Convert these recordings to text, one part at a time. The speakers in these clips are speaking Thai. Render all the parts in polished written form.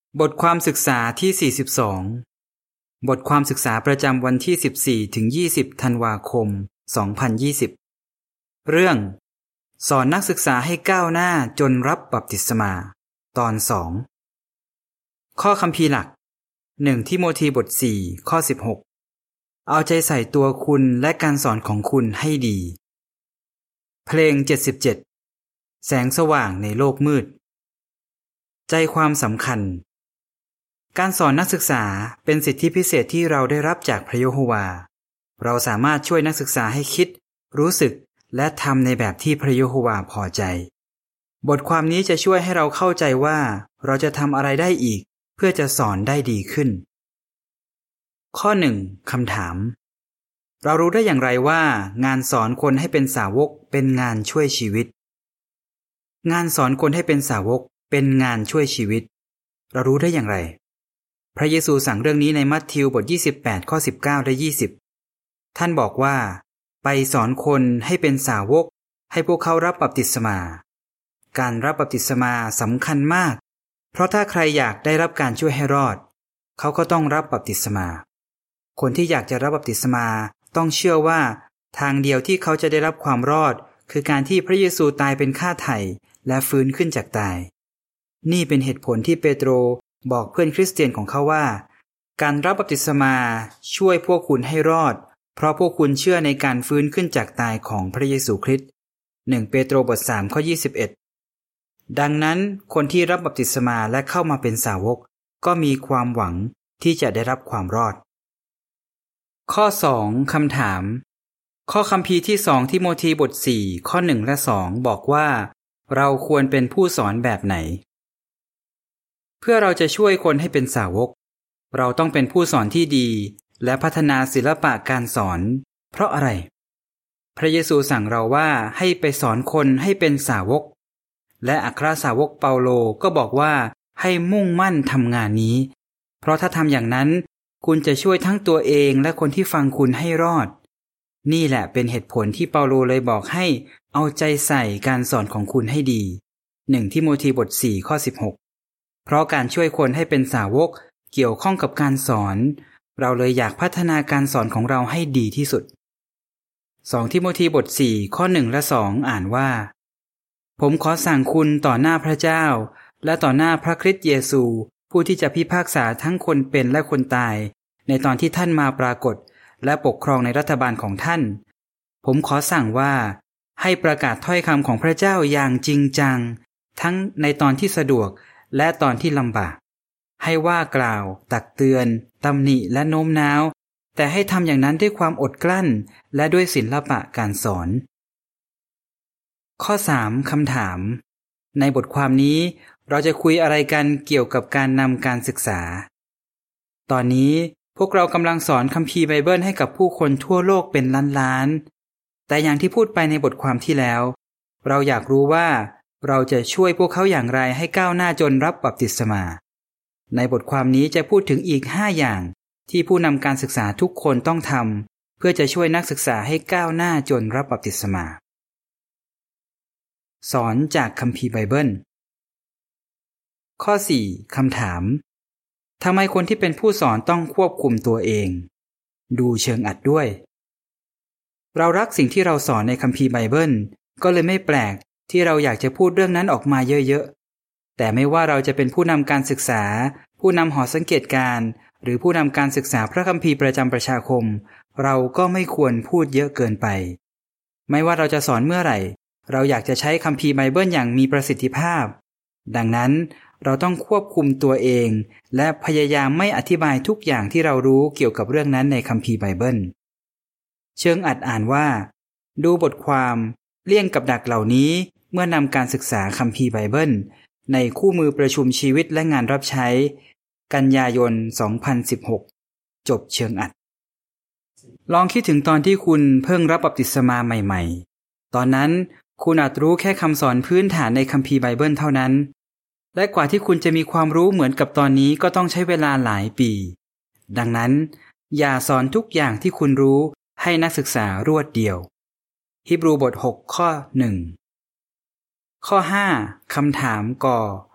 บทความศึกษาที่42บทความศึกษาประจำวันที่14ถึง20ธันวาคม2020เรื่องสอนนักศึกษาให้ก้าวหน้าจนรับบัพติศมาตอน2ข้อคัมภีร์หลัก1ทิโมธีบท4ข้อ16เอาใจใส่ตัวคุณและการสอนของคุณให้ดีเพลง77แสงสว่างในโลกมืดใจความสำคัญการสอนนักศึกษาเป็นสิทธิพิเศษที่เราได้รับจากพระยะโฮวาห์เราสามารถช่วยนักศึกษาให้คิดรู้สึกและทำในแบบที่พระยะโฮวาห์พอใจบทความนี้จะช่วยให้เราเข้าใจว่าเราจะทำอะไรได้อีกเพื่อจะสอนได้ดีขึ้นข้อ1คำถามเรารู้ได้อย่างไรว่างานสอนคนให้เป็นสาวกเป็นงานช่วยชีวิตงานสอนคนให้เป็นสาวกเป็นงานช่วยชีวิตเรารู้ได้อย่างไรพระเยซูสั่งเรื่องนี้ในมัทธิวบท28ข้อ19และ20ท่านบอกว่าไปสอนคนให้เป็นสาวกให้พวกเขารับบัพติศมาการรับบัพติศมาสำคัญมากเพราะถ้าใครอยากได้รับการช่วยให้รอดเขาก็ต้องรับบัพติศมาคนที่อยากจะรับบัพติศมาต้องเชื่อว่าทางเดียวที่เขาจะได้รับความรอดคือการที่พระเยซูตายเป็นค่าไถ่และฟื้นขึ้นจากตายนี่เป็นเหตุผลที่เปโตรบอกเพื่อนคริสเตียนของเขาว่าการรับบัพติศมาช่วยพวกคุณให้รอดเพราะพวกคุณเชื่อในการฟื้นขึ้นจากตายของพระเยซูคริสต์1เปโตรบท3ข้อ21ดังนั้นคนที่รับบัพติศมาและเข้ามาเป็นสาวกก็มีความหวังที่จะได้รับความรอดข้อ2คำถามข้อคัมภีร์ที่2ทิโมธีบท4ข้อ1และ2บอกว่าเราควรเป็นผู้สอนแบบไหนเพื่อเราจะช่วยคนให้เป็นสาวกเราต้องเป็นผู้สอนที่ดีและพัฒนาศิลปะการสอนเพราะอะไรพระเยซูสั่งเราว่าให้ไปสอนคนให้เป็นสาวกและอัครสาวกเปาโลก็บอกว่าให้มุ่งมั่นทำงานนี้เพราะถ้าทำอย่างนั้นคุณจะช่วยทั้งตัวเองและคนที่ฟังคุณให้รอดนี่แหละเป็นเหตุผลที่เปาโลเลยบอกให้เอาใจใส่การสอนของคุณให้ดี1ทิโมธีบท4ข้อ16เพราะการช่วยคนให้เป็นสาวกเกี่ยวข้องกับการสอนเราเลยอยากพัฒนาการสอนของเราให้ดีที่สุด2ทิโมธีบท4ข้อ1และ2อ่านว่าผมขอสั่งคุณต่อหน้าพระเจ้าและต่อหน้าพระคริสต์เยซูผู้ที่จะพิพากษาทั้งคนเป็นและคนตายในตอนที่ท่านมาปรากฏและปกครองในรัฐบาลของท่านผมขอสั่งว่าให้ประกาศถ้อยคำของพระเจ้าอย่างจริงจังทั้งในตอนที่สะดวกและตอนที่ลำบากให้ว่ากล่าวตักเตือนตำหนิและโน้มน้าวแต่ให้ทำอย่างนั้นด้วยความอดกลั้นและด้วยศิลปะการสอนข้อ3คำถามในบทความนี้เราจะคุยอะไรกันเกี่ยวกับการนำการศึกษาตอนนี้พวกเรากำลังสอนคัมภีร์ไบเบิลให้กับผู้คนทั่วโลกเป็นล้านๆแต่อย่างที่พูดไปในบทความที่แล้วเราอยากรู้ว่าเราจะช่วยพวกเขาอย่างไรให้ก้าวหน้าจนรับบัพติศมาในบทความนี้จะพูดถึงอีก5อย่างที่ผู้นำการศึกษาทุกคนต้องทำเพื่อจะช่วยนักศึกษาให้ก้าวหน้าจนรับบัพติศมาสอนจากคัมภีร์ไบเบิลข้อ4คำถามทำไมคนที่เป็นผู้สอนต้องควบคุมตัวเองดูเชิงอัดด้วยเรารักสิ่งที่เราสอนในคัมภีร์ไบเบิลก็เลยไม่แปลกที่เราอยากจะพูดเรื่องนั้นออกมาเยอะๆแต่ไม่ว่าเราจะเป็นผู้นำการศึกษาผู้นำหอสังเกตการณ์หรือผู้นำการศึกษาพระคัมภีร์ประจำประชาคมเราก็ไม่ควรพูดเยอะเกินไปไม่ว่าเราจะสอนเมื่อไหร่เราอยากจะใช้คัมภีร์ไบเบิลอย่างมีประสิทธิภาพดังนั้นเราต้องควบคุมตัวเองและพยายามไม่อธิบายทุกอย่างที่เรารู้เกี่ยวกับเรื่องนั้นในคัมภีร์ไบเบิลเชิงอัดอ่านว่าดูบทความเลี่ยงกับดักเหล่านี้เมื่อนำการศึกษาคัมภีร์ไบเบิลในคู่มือประชุมชีวิตและงานรับใช้กันยายน2016จบเชิงอัดลองคิดถึงตอนที่คุณเพิ่งรับบัพติศมาใหม่ๆตอนนั้นคุณอาจรู้แค่คำสอนพื้นฐานในคัมภีร์ไบเบิลเท่านั้นและกว่าที่คุณจะมีความรู้เหมือนกับตอนนี้ก็ต้องใช้เวลาหลายปีดังนั้นอย่าสอนทุกอย่างที่คุณรู้ให้นักศึกษารวดเดียวฮีบรูบท6ข้อ1ข้อ5คำถามก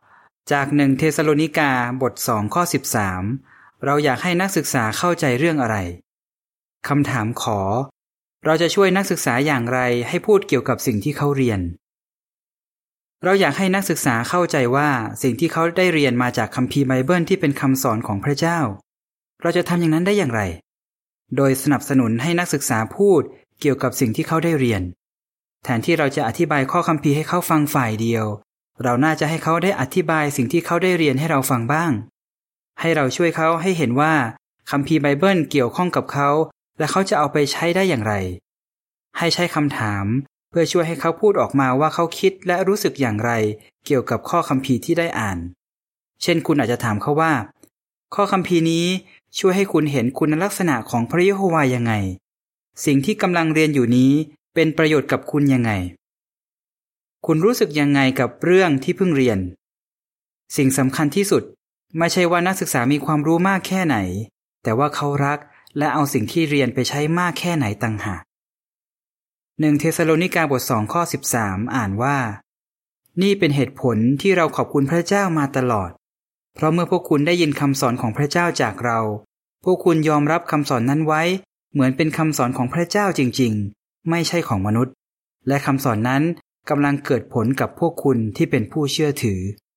จาก1 เธสะโลนิกาบท2ข้อ13เราอยากให้นักศึกษาเข้าใจเรื่องอะไรคำถามขอเราจะช่วยนักศึกษาอย่างไรให้พูดเกี่ยวกับสิ่งที่เขาเรียนเราอยากให้นักศึกษาเข้าใจว่าสิ่งที่เขาได้เรียนมาจากคัมภีร์ไบเบิลที่เป็นคำสอนของพระเจ้าเราจะทำอย่างนั้นได้อย่างไรโดยสนับสนุนให้นักศึกษาพูดเกี่ยวกับสิ่งที่เขาได้เรียนแทนที่เราจะอธิบายข้อคัมภีร์ให้เขาฟังฝ่ายเดียวเราน่าจะให้เขาได้อธิบายสิ่งที่เขาได้เรียนให้เราฟังบ้างให้เราช่วยเขาให้เห็นว่าคัมภีร์ไบเบิลเกี่ยวข้องกับเขาและเขาจะเอาไปใช้ได้อย่างไรให้ใช้คำถามเพื่อช่วยให้เขาพูดออกมาว่าเขาคิดและรู้สึกอย่างไรเกี่ยวกับข้อคัมภีร์ที่ได้อ่านเช่นคุณอาจจะถามเขาว่าข้อคัมภีร์นี้ช่วยให้คุณเห็นคุณลักษณะของพระเยโฮวาห์ยังไงสิ่งที่กำลังเรียนอยู่นี้เป็นประโยชน์กับคุณยังไงคุณรู้สึกยังไงกับเรื่องที่เพิ่งเรียนสิ่งสำคัญที่สุดไม่ใช่ว่านักศึกษามีความรู้มากแค่ไหนแต่ว่าเขารักและเอาสิ่งที่เรียนไปใช้มากแค่ไหนต่างหาก1 เธสะโลนิกาบท2ข้อ13อ่านว่านี่เป็นเหตุผลที่เราขอบคุณพระเจ้ามาตลอดเพราะเมื่อพวกคุณได้ยินคำสอนของพระเจ้าจากเราพวกคุณยอมรับคำสอนนั้นไว้เหมือนเป็นคำสอนของพระเจ้าจริงๆไม่ใช่ของมนุษย์และคำสอนนั้นกำลังเกิดผลกับพวกคุณที่เป็นผู้เชื่อถือ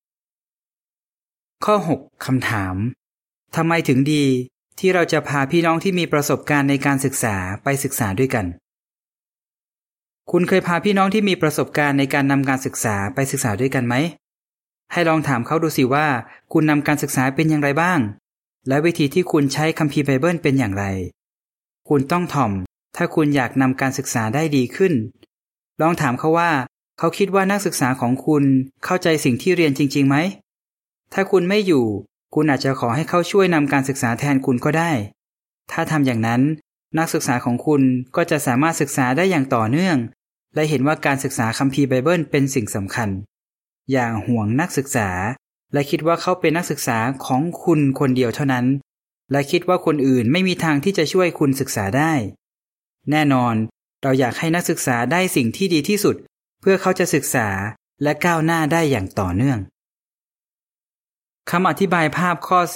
ข้อ6คำถามทำไมถึงดีที่เราจะพาพี่น้องที่มีประสบการณ์ในการศึกษาไปศึกษาด้วยกันคุณเคยพาพี่น้องที่มีประสบการณ์ในการนำการศึกษาไปศึกษาด้วยกันไหมให้ลองถามเขาดูสิว่าคุณนำการศึกษาเป็นอย่างไรบ้างและวิธีที่คุณใช้คัมภีร์ไบเบิลเป็นอย่างไรคุณต้องถ่อมถ้าคุณอยากนำการศึกษาได้ดีขึ้นลองถามเขาว่าเขาคิดว่านักศึกษาของคุณเข้าใจสิ่งที่เรียนจริงๆไหมถ้าคุณไม่อยู่คุณอาจจะขอให้เขาช่วยนำการศึกษาแทนคุณก็ได้ถ้าทำอย่างนั้นนักศึกษาของคุณก็จะสามารถศึกษาได้อย่างต่อเนื่องและเห็นว่าการศึกษาคัมภีร์ไบเบิลเป็นสิ่งสำคัญอย่าห่วงนักศึกษาและคิดว่าเขาเป็นนักศึกษาของคุณคนเดียวเท่านั้นและคิดว่าคนอื่นไม่มีทางที่จะช่วยคุณศึกษาได้แน่นอนเราอยากให้นักศึกษาได้สิ่งที่ดีที่สุดเพื่อเขาจะศึกษาและก้าวหน้าได้อย่างต่อเนื่องคำอธิบายภาพข้อ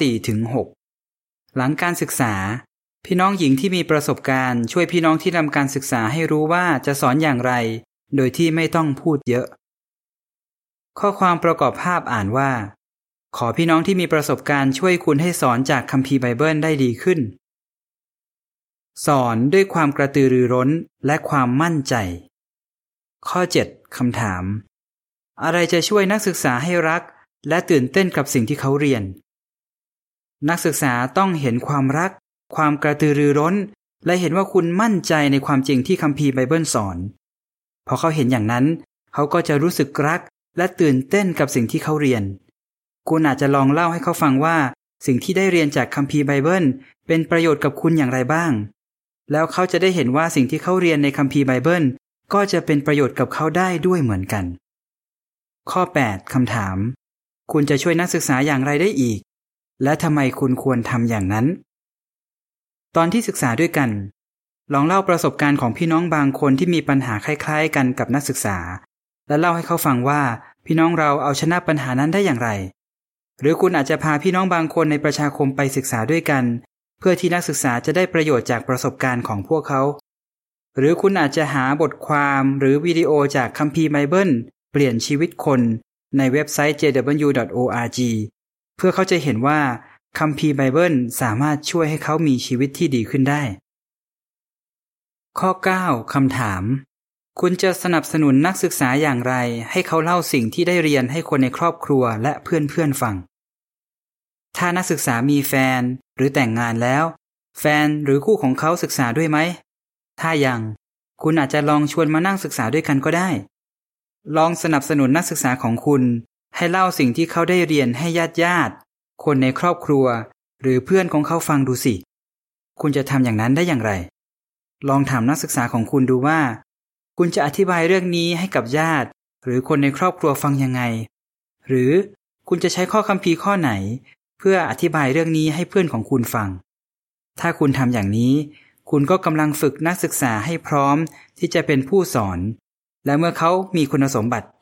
4-6 หลังการศึกษาพี่น้องหญิงที่มีประสบการณ์ช่วยพี่น้องที่นำการศึกษาให้รู้ว่าจะสอนอย่างไรโดยที่ไม่ต้องพูดเยอะข้อความประกอบภาพอ่านว่าขอพี่น้องที่มีประสบการณ์ช่วยคุณให้สอนจากคัมภีร์ไบเบิลได้ดีขึ้นสอนด้วยความกระตือรือร้นและความมั่นใจข้อ 7 คำถามอะไรจะช่วยนักศึกษาให้รักและตื่นเต้นกับสิ่งที่เขาเรียนนักศึกษาต้องเห็นความรักความกระตือรือร้นและเห็นว่าคุณมั่นใจในความจริงที่คัมภีร์ไบเบิลสอนพอเขาเห็นอย่างนั้นเขาก็จะรู้สึกรักและตื่นเต้นกับสิ่งที่เขาเรียนคุณอาจจะลองเล่าให้เขาฟังว่าสิ่งที่ได้เรียนจากคัมภีร์ไบเบิลเป็นประโยชน์กับคุณอย่างไรบ้างแล้วเขาจะได้เห็นว่าสิ่งที่เขาเรียนในคัมภีร์ไบเบิลก็จะเป็นประโยชน์กับเขาได้ด้วยเหมือนกันข้อ 8 คำถามคุณจะช่วยนักศึกษาอย่างไรได้อีกและทำไมคุณควรทำอย่างนั้นตอนที่ศึกษาด้วยกันลองเล่าประสบการณ์ของพี่น้องบางคนที่มีปัญหาคล้ายๆกันกับนักศึกษาและเล่าให้เขาฟังว่าพี่น้องเราเอาชนะปัญหานั้นได้อย่างไรหรือคุณอาจจะพาพี่น้องบางคนในประชาคมไปศึกษาด้วยกันเพื่อที่นักศึกษาจะได้ประโยชน์จากประสบการณ์ของพวกเขาหรือคุณอาจจะหาบทความหรือวิดีโอจากคัมภีร์ไบเบิลเปลี่ยนชีวิตคนในเว็บไซต์ jw.org เพื่อเขาจะเห็นว่าคัมภีร์ไบเบิลสามารถช่วยให้เขามีชีวิตที่ดีขึ้นได้ข้อ 9 คำถามคุณจะสนับสนุนนักศึกษาอย่างไรให้เขาเล่าสิ่งที่ได้เรียนให้คนในครอบครัวและเพื่อนๆฟังถ้านักศึกษามีแฟนหรือแต่งงานแล้วแฟนหรือคู่ของเขาศึกษาด้วยไหมถ้ายังคุณอาจจะลองชวนมานั่งศึกษาด้วยกันก็ได้ลองสนับสนุนนักศึกษาของคุณให้เล่าสิ่งที่เขาได้เรียนให้ญาติคนในครอบครัวหรือเพื่อนของเขาฟังดูสิคุณจะทำอย่างนั้นได้อย่างไรลองถามนักศึกษาของคุณดูว่าคุณจะอธิบายเรื่องนี้ให้กับญาติหรือคนในครอบครัวฟังยังไงหรือคุณจะใช้ข้อคัมภีร์ข้อไหนเพื่ออธิบายเรื่องนี้ให้เพื่อนของคุณฟังถ้าคุณทำอย่างนี้คุณก็กำลังฝึกนักศึกษาให้พร้อมที่จะเป็นผู้สอนและเมื่อเขามีคุณสมบัติ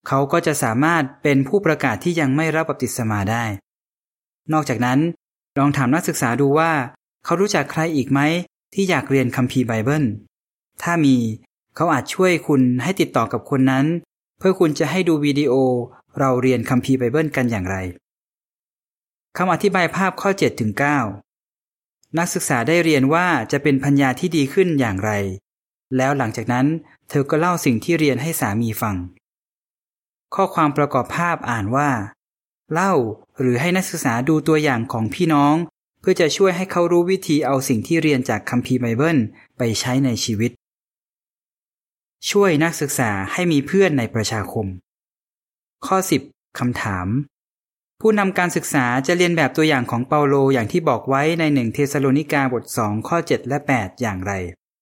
เขาก็จะสามารถเป็นผู้ประกาศที่ยังไม่รับบัพติศมาได้นอกจากนั้นลองถามนักศึกษาดูว่าเขารู้จักใครอีกไหมที่อยากเรียนคัมภีร์ไบเบิลถ้ามีเขาอาจช่วยคุณให้ติดต่อกับคนนั้นเพื่อคุณจะให้ดูวิดีโอเราเรียนคัมภีร์ไบเบิลกันอย่างไรคำอธิบายภาพข้อ 7-9 นักศึกษาได้เรียนว่าจะเป็นภรรยาที่ดีขึ้นอย่างไรแล้วหลังจากนั้นเธอก็เล่าสิ่งที่เรียนให้สามีฟังข้อความประกอบภาพอ่านว่าเล่าหรือให้นักศึกษาดูตัวอย่างของพี่น้องเพื่อจะช่วยให้เขารู้วิธีเอาสิ่งที่เรียนจากคัมภีร์ไบเบิลไปใช้ในชีวิตช่วยนักศึกษาให้มีเพื่อนในประชาคมข้อ 10 คำถามผู้นำการศึกษาจะเรียนแบบตัวอย่างของเปาโลอย่างที่บอกไว้ใน1 เธสะโลนิกาบท 2 ข้อ 7 และ 8 อย่างไร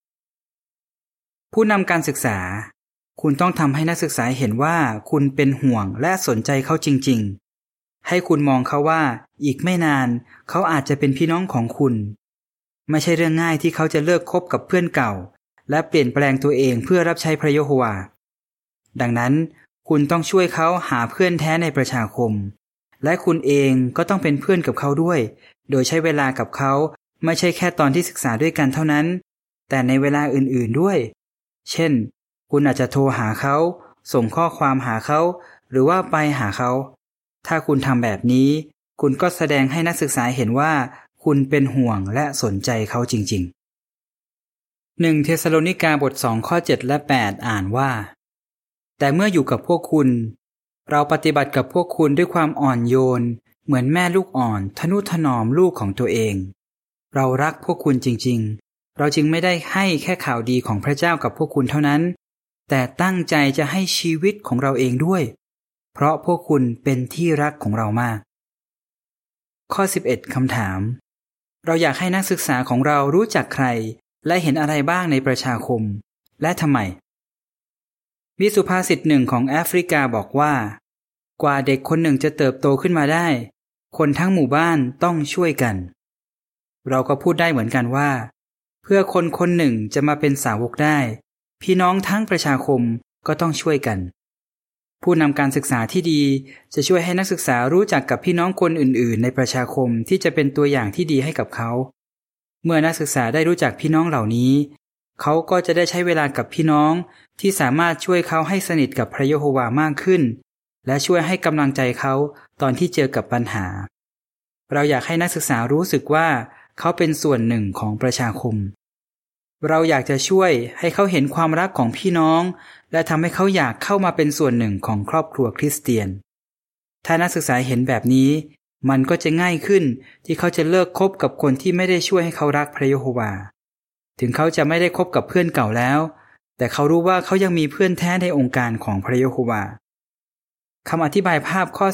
ผู้นำการศึกษาคุณต้องทำให้นักศึกษาเห็นว่าคุณเป็นห่วงและสนใจเขาจริงๆให้คุณมองเขาว่าอีกไม่นานเขาอาจจะเป็นพี่น้องของคุณไม่ใช่เรื่องง่ายที่เขาจะเลิกคบกับเพื่อนเก่าและเปลี่ยนแปลงตัวเองเพื่อรับใช้พระยะโฮวาห์ดังนั้นคุณต้องช่วยเขาหาเพื่อนแท้ในประชาคมและคุณเองก็ต้องเป็นเพื่อนกับเขาด้วยโดยใช้เวลากับเขาไม่ใช่แค่ตอนที่ศึกษาด้วยกันเท่านั้นแต่ในเวลาอื่นๆด้วยเช่นคุณอาจจะโทรหาเขาส่งข้อความหาเขาหรือว่าไปหาเขาถ้าคุณทำแบบนี้คุณก็แสดงให้นักศึกษาเห็นว่าคุณเป็นห่วงและสนใจเขาจริงๆ1 เธสะโลนิกาบท 2 ข้อ 7 และ 8 อ่านว่าแต่เมื่ออยู่กับพวกคุณเราปฏิบัติกับพวกคุณด้วยความอ่อนโยนเหมือนแม่ลูกอ่อนทนุถนอมลูกของตัวเองเรารักพวกคุณจริงๆเราจึงไม่ได้ให้แค่ข่าวดีของพระเจ้ากับพวกคุณเท่านั้นแต่ตั้งใจจะให้ชีวิตของเราเองด้วยเพราะพวกคุณเป็นที่รักของเรามากข้อ 11 คำถามเราอยากให้นักศึกษาของเรารู้จักใครและเห็นอะไรบ้างในประชาคมและทำไมมีสุภาษิตหนึ่งของแอฟริกาบอกว่ากว่าเด็กคนหนึ่งจะเติบโตขึ้นมาได้คนทั้งหมู่บ้านต้องช่วยกันเราก็พูดได้เหมือนกันว่าเพื่อคนคนหนึ่งจะมาเป็นสาวกได้พี่น้องทั้งประชาคมก็ต้องช่วยกันผู้นำการศึกษาที่ดีจะช่วยให้นักศึกษารู้จักกับพี่น้องคนอื่นๆในประชาคมที่จะเป็นตัวอย่างที่ดีให้กับเขาเมื่อนักศึกษาได้รู้จักพี่น้องเหล่านี้เขาก็จะได้ใช้เวลากับพี่น้องที่สามารถช่วยเขาให้สนิทกับพระยะโฮวาห์มากขึ้นและช่วยให้กำลังใจเขาตอนที่เจอกับปัญหาเราอยากให้นักศึกษารู้สึกว่าเขาเป็นส่วนหนึ่งของประชาคมเราอยากจะช่วยให้เขาเห็นความรักของพี่น้องและทำให้เขาอยากเข้ามาเป็นส่วนหนึ่งของครอบครัวคริสเตียนถ้านักศึกษาเห็นแบบนี้มันก็จะง่ายขึ้นที่เขาจะเลิกคบกับคนที่ไม่ได้ช่วยให้เขารักพระยะโฮวาห์ถึงเขาจะไม่ได้คบกับเพื่อนเก่าแล้วแต่เขารู้ว่าเขายังมีเพื่อนแท้ในองค์การของพระยะโฮวาห์คำอธิบายภาพข้อ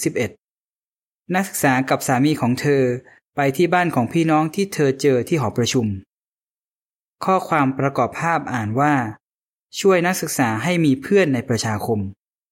10-11 นักศึกษากับสามีของเธอไปที่บ้านของพี่น้องที่เธอเจอที่หอประชุมข้อความประกอบภาพอ่านว่าช่วยนักศึกษาให้มีเพื่อนในประชาคม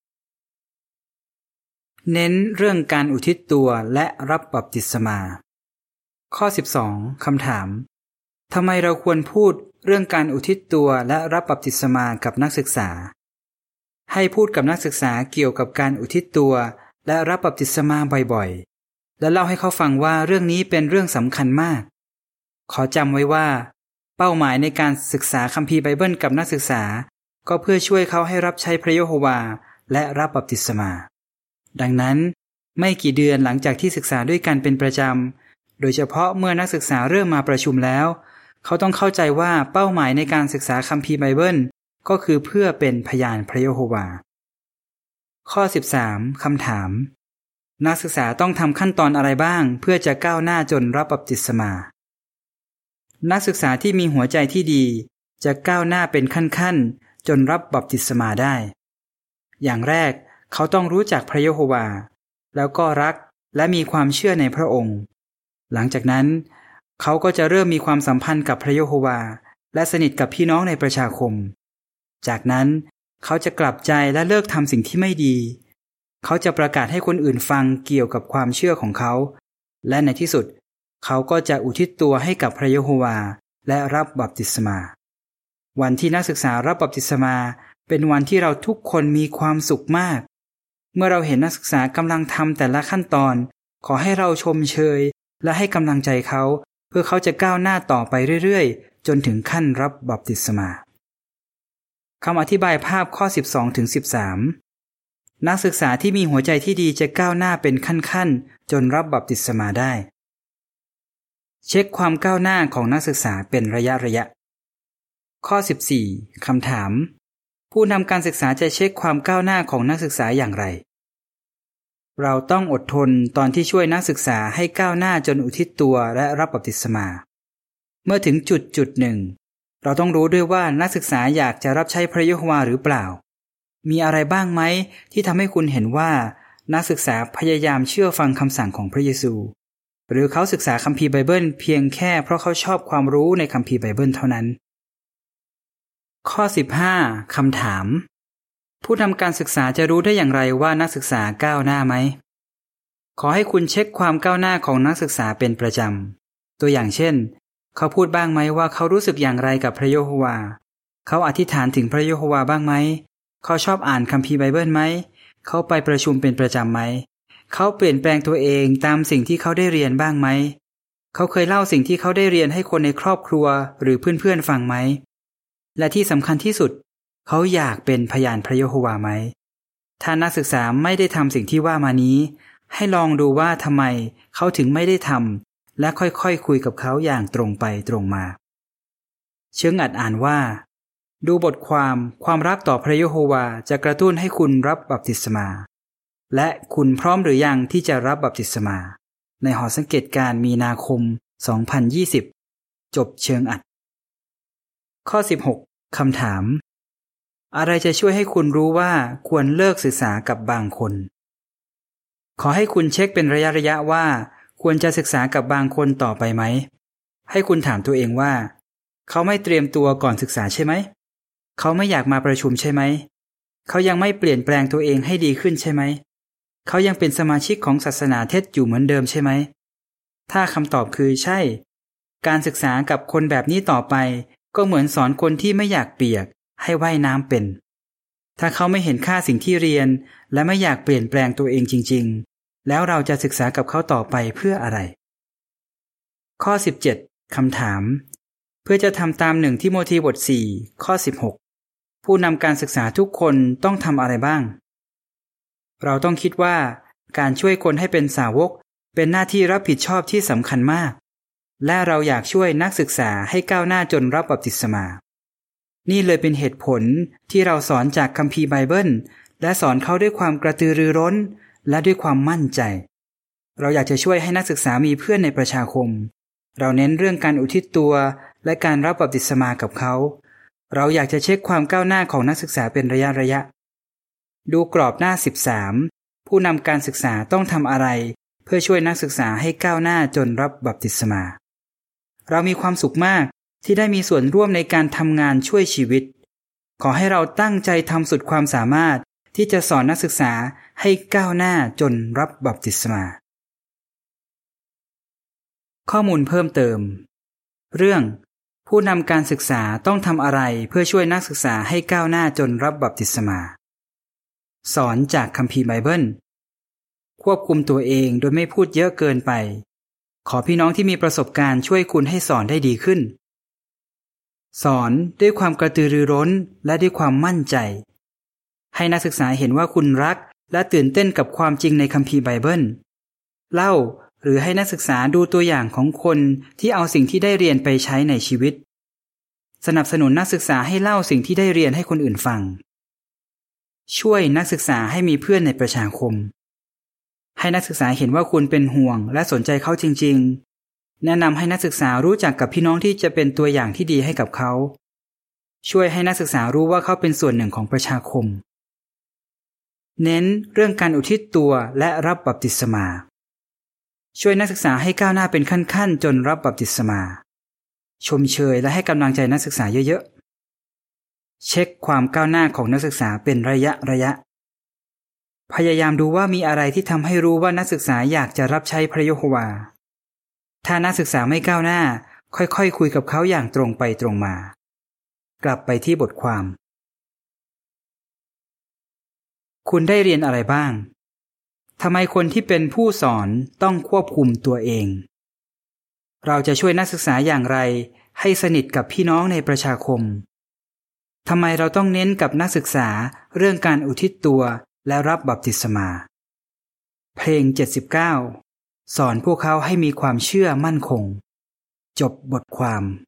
เน้นเรื่องการอุทิศตัวและรับบัพติศมาข้อ 12 คำถามทำไมเราควรพูดเรื่องการอุทิศตัวและรับบัพติศมากับนักศึกษาให้พูดกับนักศึกษาเกี่ยวกับการอุทิศตัวและรับบัพติศมาบ่อยๆและเล่าให้เขาฟังว่าเรื่องนี้เป็นเรื่องสำคัญมากขอจำไว้ว่าเป้าหมายในการศึกษาคัมภีร์ไบเบิลกับนักศึกษาก็เพื่อช่วยเขาให้รับใช้พระยะโฮวาห์และรับบัพติศมาดังนั้นไม่กี่เดือนหลังจากที่ศึกษาด้วยกันเป็นประจำโดยเฉพาะเมื่อนักศึกษาเริ่มมาประชุมแล้วเขาต้องเข้าใจว่าเป้าหมายในการศึกษาคัมภีร์ไบเบิลก็คือเพื่อเป็นพยานพระยะโฮวาห์ข้อ 13 คำถามนักศึกษาต้องทำขั้นตอนอะไรบ้างเพื่อจะก้าวหน้าจนรับบัพติศมานักศึกษาที่มีหัวใจที่ดีจะก้าวหน้าเป็นขั้นๆจนรับบัพติศมาได้อย่างแรกเขาต้องรู้จักพระยะโฮวาห์แล้วก็รักและมีความเชื่อในพระองค์หลังจากนั้นเขาก็จะเริ่มมีความสัมพันธ์กับพระยะโฮวาห์และสนิทกับพี่น้องในประชาคมจากนั้นเขาจะกลับใจและเลิกทำสิ่งที่ไม่ดีเขาจะประกาศให้คนอื่นฟังเกี่ยวกับความเชื่อของเขาและในที่สุดเขาก็จะอุทิศตัวให้กับพระยะโฮวาห์และรับบัพติศมาวันที่นักศึกษารับบัพติศมาเเป็นวันที่เราทุกคนมีความสุขมากเมื่อเราเห็นนักศึกษากำลังทำแต่ละขั้นตอนขอให้เราชมเชยและให้กำลังใจเขาเพื่อเขาจะก้าวหน้าต่อไปเรื่อยๆจนถึงขั้นรับบัพติศมาคำอธิบายภาพข้อ 12-13 นักศึกษาที่มีหัวใจที่ดีจะก้าวหน้าเป็นขั้นๆจนรับบัพติศมาได้เช็คความก้าวหน้าของนักศึกษาเป็นระยะข้อ 14 คำถามผู้นำการศึกษาจะเช็คความก้าวหน้าของนักศึกษาอย่างไรเราต้องอดทนตอนที่ช่วยนักศึกษาให้ก้าวหน้าจนอุทิศตัวและรับบัพติศมาเมื่อถึงจุดหนึ่งเราต้องรู้ด้วยว่านักศึกษาอยากจะรับใช้พระเยโฮวาห์หรือเปล่ามีอะไรบ้างไหมที่ทำให้คุณเห็นว่านักศึกษาพยายามเชื่อฟังคำสั่งของพระเยซูหรือเขาศึกษาคัมภีร์ไบเบิลเพียงแค่เพราะเขาชอบความรู้ในคัมภีร์ไบเบิลเท่านั้นข้อ 15 คำถามผู้นำการศึกษาจะรู้ได้อย่างไรว่านักศึกษาก้าวหน้าไหมขอให้คุณเช็คความก้าวหน้าของนักศึกษาเป็นประจำตัวอย่างเช่นเขาพูดบ้างไหมว่าเขารู้สึกอย่างไรกับพระเยโฮวาห์เขาอธิษฐานถึงพระเยโฮวาห์บ้างไหมเขาชอบอ่านคัมภีร์ไบเบิลไหมเขาไปประชุมเป็นประจำไหมเขาเปลี่ยนแปลงตัวเองตามสิ่งที่เขาได้เรียนบ้างไหมเขาเคยเล่าสิ่งที่เขาได้เรียนให้คนในครอบครัวหรือเพื่อนๆฟังไหมและที่สำคัญที่สุดเขาอยากเป็นพยานพระเยโฮวาห์ไหมถ้านักศึกษาไม่ได้ทำสิ่งที่ว่ามานี้ให้ลองดูว่าทำไมเขาถึงไม่ได้ทำและค่อยๆคุยกับเขาอย่างตรงไปตรงมาเชิงอัดอ่านว่าดูบทความรักต่อพระเยโฮวาห์จะกระตุ้นให้คุณรับบัพติศมาและคุณพร้อมหรือยังที่จะรับบัพติศมาในหอสังเกตการณ์มีนาคม 2020 จบเชิงอัดข้อ 16 คำถามอะไรจะช่วยให้คุณรู้ว่าควรเลิกศึกษากับบางคนขอให้คุณเช็คเป็นระยะว่าควรจะศึกษากับบางคนต่อไปไหมให้คุณถามตัวเองว่าเขาไม่เตรียมตัวก่อนศึกษาใช่ไหมเขาไม่อยากมาประชุมใช่ไหมเขายังไม่เปลี่ยนแปลงตัวเองให้ดีขึ้นใช่ไหมเขายังเป็นสมาชิกของศาสนาเทศอยู่เหมือนเดิมใช่ไหมถ้าคำตอบคือใช่การศึกษากับคนแบบนี้ต่อไปก็เหมือนสอนคนที่ไม่อยากเปียกให้ว่ายน้ำเป็นถ้าเขาไม่เห็นค่าสิ่งที่เรียนและไม่อยากเปลี่ยนแปลงตัวเองจริงๆแล้วเราจะศึกษากับเขาต่อไปเพื่ออะไรข้อ 17 คำถามเพื่อจะทำตาม1ทิโมธีบท 4 ข้อ 16ผู้นำการศึกษาทุกคนต้องทำอะไรบ้างเราต้องคิดว่าการช่วยคนให้เป็นสาวกเป็นหน้าที่รับผิดชอบที่สำคัญมากและเราอยากช่วยนักศึกษาให้ก้าวหน้าจนรับบัพติศมานี่เลยเป็นเหตุผลที่เราสอนจากคัมภีร์ไบเบิลและสอนเขาด้วยความกระตือรือร้นและด้วยความมั่นใจเราอยากจะช่วยให้นักศึกษามีเพื่อนในประชาคมเราเน้นเรื่องการอุทิศตัวและการรับบัพติศมากับเขาเราอยากจะเช็คความก้าวหน้าของนักศึกษาเป็นระยะดูกรอบหน้า 13ผู้นำการศึกษาต้องทำอะไรเพื่อช่วยนักศึกษาให้ก้าวหน้าจนรับบัพติศมาเรามีความสุขมากที่ได้มีส่วนร่วมในการทำงานช่วยชีวิตขอให้เราตั้งใจทำสุดความสามารถที่จะสอนนักศึกษาให้ก้าวหน้าจนรับบัพติศมาข้อมูลเพิ่มเติมเรื่องผู้นำการศึกษาต้องทำอะไรเพื่อช่วยนักศึกษาให้ก้าวหน้าจนรับบัพติศมาสอนจากคัมภีร์ไบเบิลควบคุมตัวเองโดยไม่พูดเยอะเกินไปขอพี่น้องที่มีประสบการณ์ช่วยคุณให้สอนได้ดีขึ้นสอนด้วยความกระตือรือร้นและด้วยความมั่นใจให้นักศึกษาเห็นว่าคุณรักและตื่นเต้นกับความจริงในคัมภีร์ไบเบิลเล่าหรือให้นักศึกษาดูตัวอย่างของคนที่เอาสิ่งที่ได้เรียนไปใช้ในชีวิตสนับสนุนนักศึกษาให้เล่าสิ่งที่ได้เรียนให้คนอื่นฟังช่วยนักศึกษาให้มีเพื่อนในประชาคมให้นักศึกษาเห็นว่าคุณเป็นห่วงและสนใจเขาจริงๆแนะนำให้นักศึกษารู้จักกับพี่น้องที่จะเป็นตัวอย่างที่ดีให้กับเขาช่วยให้นักศึกษารู้ว่าเขาเป็นส่วนหนึ่งของประชาคมเน้นเรื่องการอุทิศตัวและรับบัพติศมาช่วยนักศึกษาให้ก้าวหน้าเป็นขั้นๆจนรับบัพติศมาชมเชยและให้กำลังใจนักศึกษาเยอะๆเช็คความก้าวหน้าของนักศึกษาเป็นระยะพยายามดูว่ามีอะไรที่ทำให้รู้ว่านักศึกษาอยากจะรับใช้พระเยโฮวาห์ถ้านักศึกษาไม่ก้าวหน้าค่อยๆคุยกับเขาอย่างตรงไปตรงมากลับไปที่บทความคุณได้เรียนอะไรบ้างทำไมคนที่เป็นผู้สอนต้องควบคุมตัวเองเราจะช่วยนักศึกษาอย่างไรให้สนิทกับพี่น้องในประชาคมทำไมเราต้องเน้นกับนักศึกษาเรื่องการอุทิศตัวและรับบัพติศมาเพลง79สอนพวกเขาให้มีความเชื่อมั่นคงจบบทความ